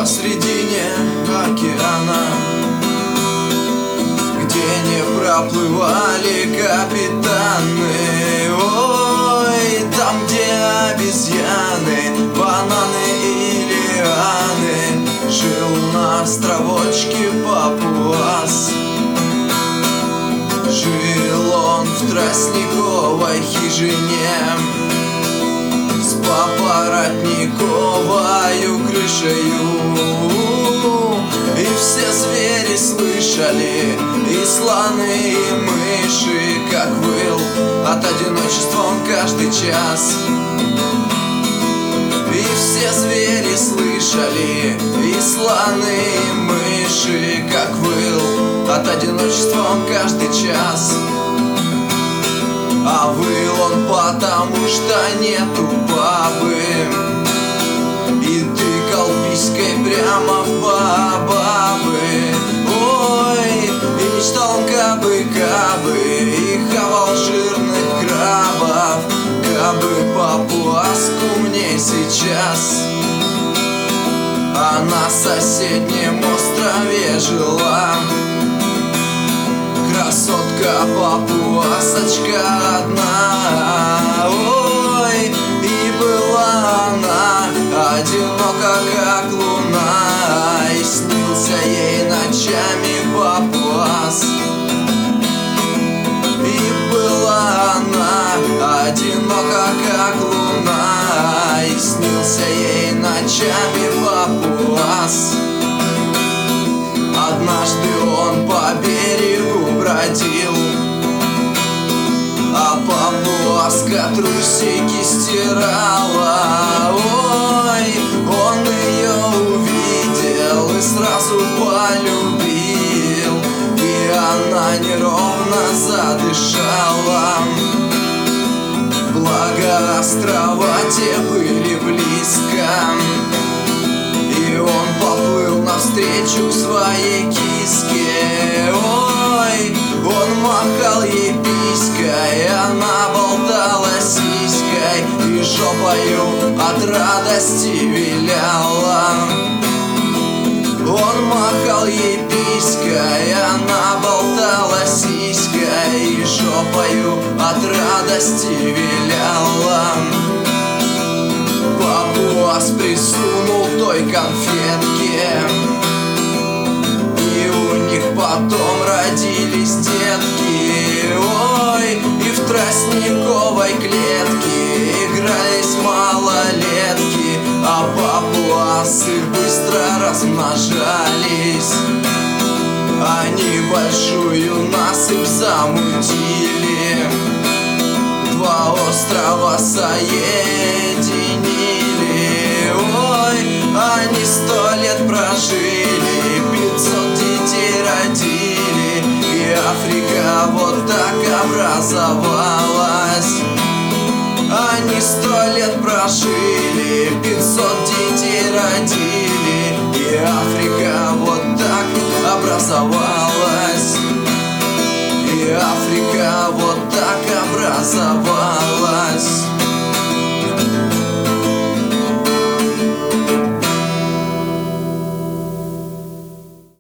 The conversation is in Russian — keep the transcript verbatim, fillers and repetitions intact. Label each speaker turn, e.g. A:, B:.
A: посредине океана, где не проплывали капитаны. Ой, там, где обезьяны, бананы и лианы, жил на островочке папуас. Жил он в тростниковой хижине с папоротниковою крышею. И все звери слышали, и слоны, и мыши, как выл от одиночества он каждый час. И все звери слышали, и слоны, и мыши, как выл от одиночества он каждый час. А выл он потому, что нету бабы, и тыкал писькой прямо в бабы. Ой, и мечтал он кабы-кабы, и хавал жирных крабов. Кабы папуаску мне сейчас, а на соседнем острове жила красотка папуасочка одна. Ой, и была она одинока, как луна, и снился ей ночами папуас. И была она одинока, как луна, и снился ей ночами папуас. Однажды он по берегу бродил, а папуаска трусики стирала. Ой, он ее увидел и сразу полюбил, и она неровно задышала. Благо острова те были близко, и он поплыл навстречу к своей киске. Ой, он махал ей писькой, она болтала сиськой и жопою от радости виляла. Он махал ей писькой, она болтала сиськой и жопою от радости виляла. Папуас присунул той конфетке, и у них потом родились детки. Ой, и в тростниковой клетке игрались малолетки, а папуасы быстро размножались. Они большую насыпь замутили, два острова соединили. Ой, они сто лет прожили, пятьсот детей родили, и Африка вот так образовалась. Они сто лет прожили, пятьсот детей родили, и Африка вот так образовалась. И Африка вот так образовалась.